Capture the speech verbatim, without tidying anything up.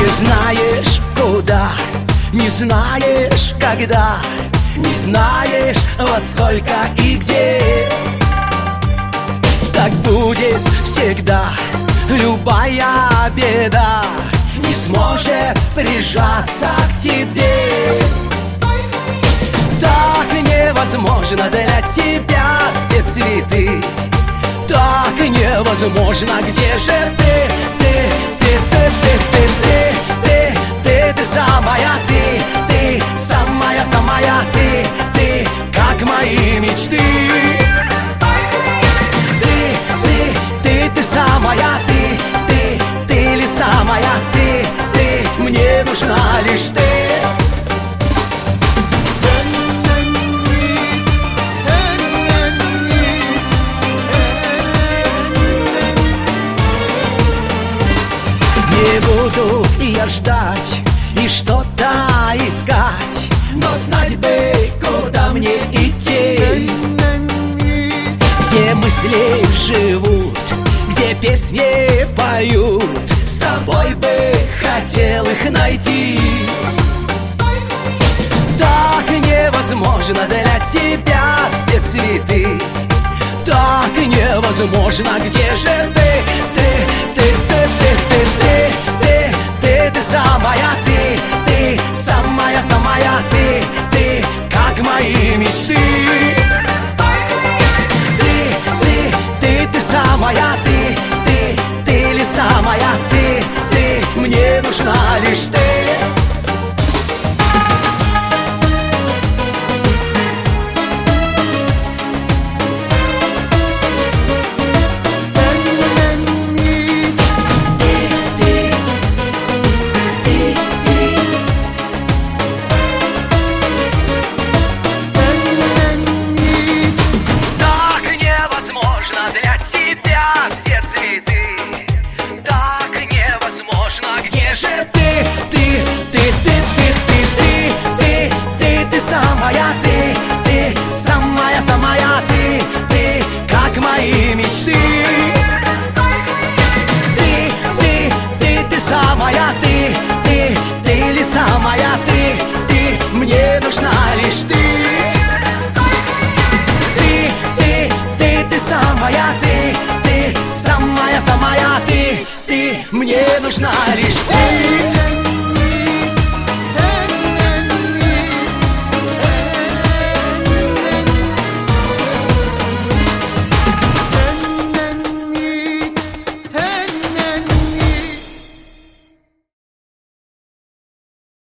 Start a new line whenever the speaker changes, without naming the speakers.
Не знаешь куда, не знаешь когда, не знаешь во сколько и где. Так будет всегда, любая беда не сможет прижаться к тебе. Так невозможно для тебя все цветы, так невозможно, где же ты, ты, ты, ты, ты, ты, ты, ты, ты, ты самая, ты, ты, самая, самая, ты, ты, как мои мечты. Ты, ты, ты, ты самая, ты, ты, ты ли самая, ты, ты, мне нужна лишь ты. Не буду я ждать и что-то искать, но знать бы, куда мне идти. Где мысли живут, где песни поют, с тобой бы хотел их найти. Так невозможно для тебя все цветы, так невозможно, где же ты, ты, ты, ты, ты, ты, ты, ты, ты, ты самая, ты, ты, самая, самая, ты, ты, как мои мечты. Ты, ты, ты, ты самая, ты, ты, ты ли самая, ты, ты, мне нужна лишь ты. Для тебя все цветы, так невозможно, где же ты, ты, ты, ты, ты, ты, ты, ты, ты, ты самая, ты, ты, самая, самая, ты, ты, как мои мечты. Ты, ты, ты, ты самая, ты, ты, ты ли самая, ты, ты, мне нужна лишь ты. Самая ты, ты, самая, самая ты, ты, мне нужна лишь ты.